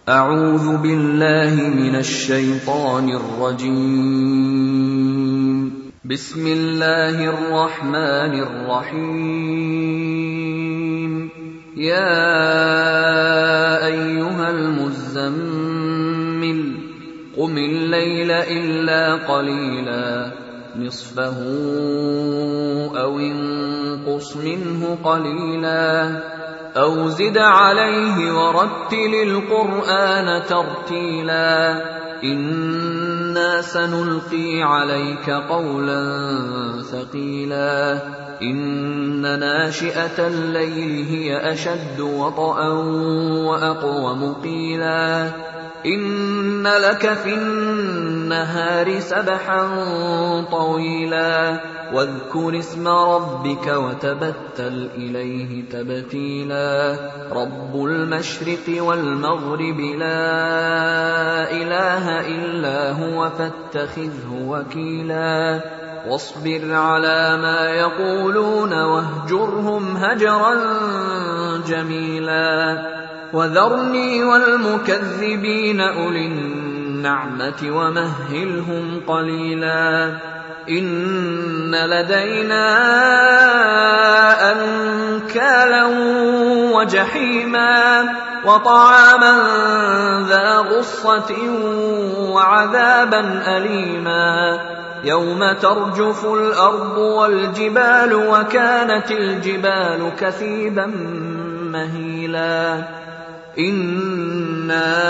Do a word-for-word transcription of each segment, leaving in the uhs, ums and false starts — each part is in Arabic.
أعوذ بالله من الشيطان الرجيم. بسم الله الرحمن الرحيم. يا أيها المزمل قم الليل إلا قليلا نصفه أو انقص منه قليلا أو زد عليه ورتل القرآن ترتيلا إنا سنلقي عليك قولا ثقيلا إن ناشئة الليل هي أشد وطئا وأقوم قيلا إن لك في النهار سبحا طويلا واذكر اسم ربك وتبتل إليه تبتيلا رب المشرق والمغرب لا إله إلا هو فاتخذه وكيلا واصبر على ما يقولون واهجرهم هجرا جميلا وذرني والمكذبين أولي النعمة ومهلهم قليلا إن لدينا أنكالا وجحيما وطعاما ذا غصة وعذابا أليما يوم ترجف الأرض والجبال وكانت الجبال كثيبا مهيلا إنا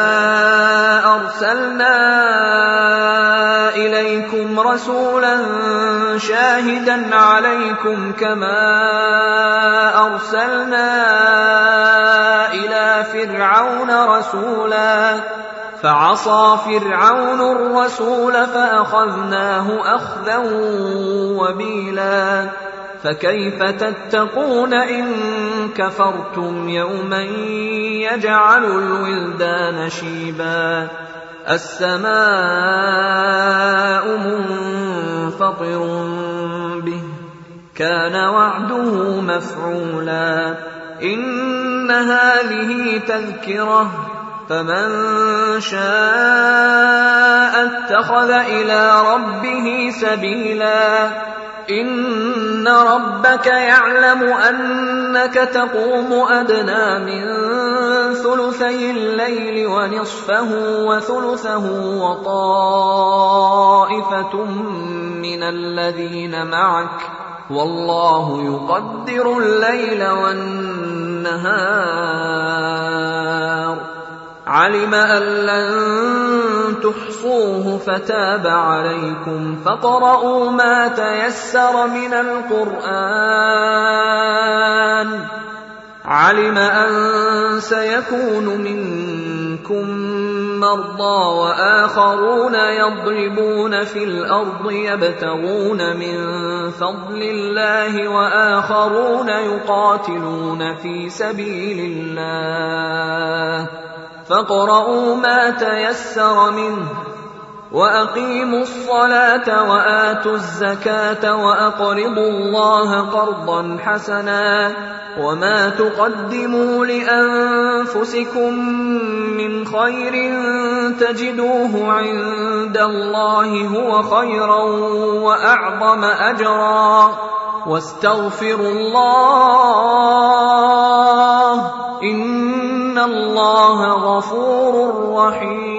أرسلنا إليكم رسولا شاهدا عليكم كما أرسلنا إلى فرعون رسولا فعصى فرعون الرسول فأخذناه أخذا وبيلا فكيف تتقون إن كفرتم يوما يجعل الولدان شيبا السماء منفطر به كان وعده مفعولا إن هذه تذكرة فمن شاء اتخذ إلى ربه سبيلا إن ربك يعلم أنك تقوم أدنى من ثلثي الليل ونصفه وثلثه وطائفة من الذين معك والله يقدر الليل والنهار علم أن لن تحصوه فتاب عليكم فاقرؤوا ما تيسر من القرآن علم أن سيكون منكم مرضى وآخرون يضربون في الأرض يبتغون من فضل الله وآخرون يقاتلون في سبيل الله فاقرؤوا ما تيسر منه وأقيموا الصلاة وآتوا الزكاة وأقرضوا الله قرضا حسنا وما تقدموا لأنفسكم من خير تجدوه عند الله هو خيرا وأعظم أجرا واستغفروا الله إن الله غفور رحيم